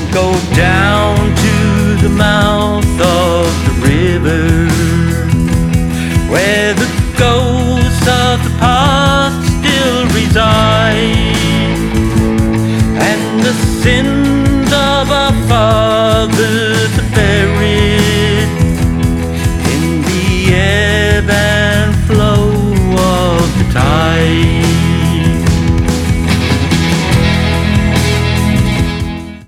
Go down to the mouth of the river, where the ghosts of the past still reside, and the sins of our fathers